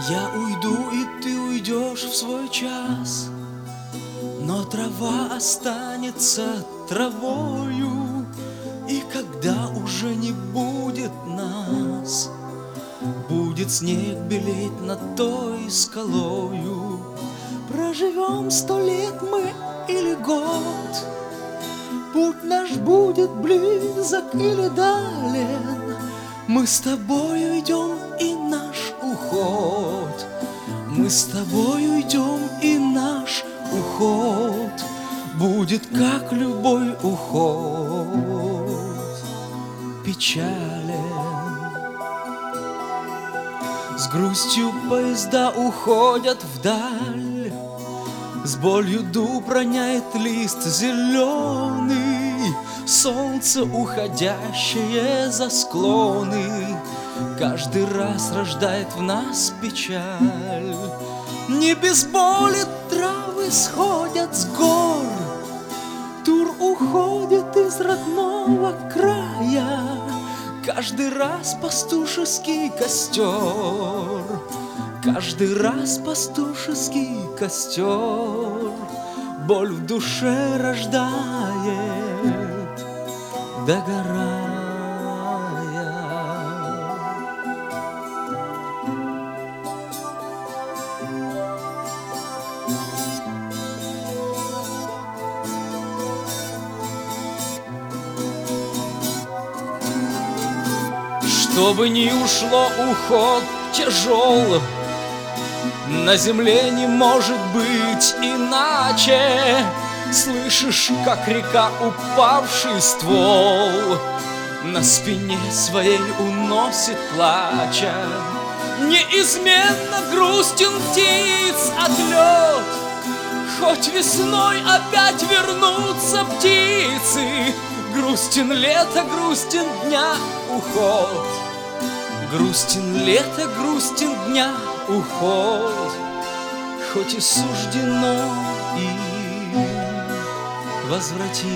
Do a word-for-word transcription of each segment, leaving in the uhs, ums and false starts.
Я уйду, и ты уйдешь в свой час, но трава останется травою. И когда уже не будет нас, будет снег белеть над той скалою. Проживем сто лет мы или год, путь наш будет близок или дален. Мы с тобой уйдем, и наш уход, мы с тобой уйдем, и наш уход будет, как любой уход, печален. С грустью поезда уходят вдаль, с болью дуб роняет лист зеленый. Солнце, уходящее за склоны, каждый раз рождает в нас печаль. Не без боли травы сходят с гор, тур уходит из родного края. Каждый раз пастушеский костер, каждый раз пастушеский костер боль в душе рождает, догорая. Чтобы не ушло, уход тяжел, на земле не может быть иначе. Слышишь, как река упавший ствол на спине своей уносит плача. Неизменно грустен птиц отлет, хоть весной опять вернутся птицы. Грустен лето, грустен дня уход, грустен лето, грустен дня уход, хоть и суждено им возвратиться.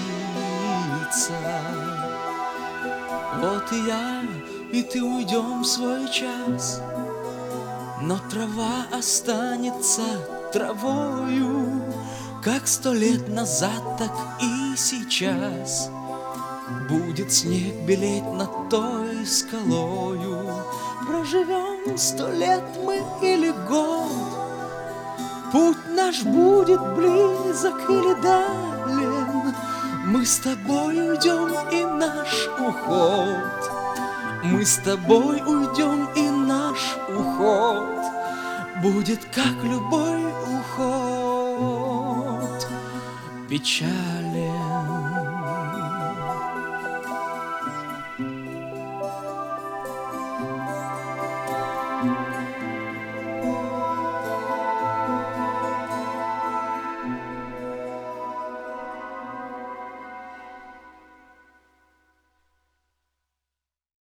Вот и я, и ты уйдем в свой час, но трава останется травою. Как сто лет назад, так и сейчас будет снег белеть над той скалою. Проживем сто лет мы или год, путь наш будет близок или дален. Мы с тобой уйдем, и наш уход, мы с тобой уйдем, и наш уход будет, как любой уход, печаль.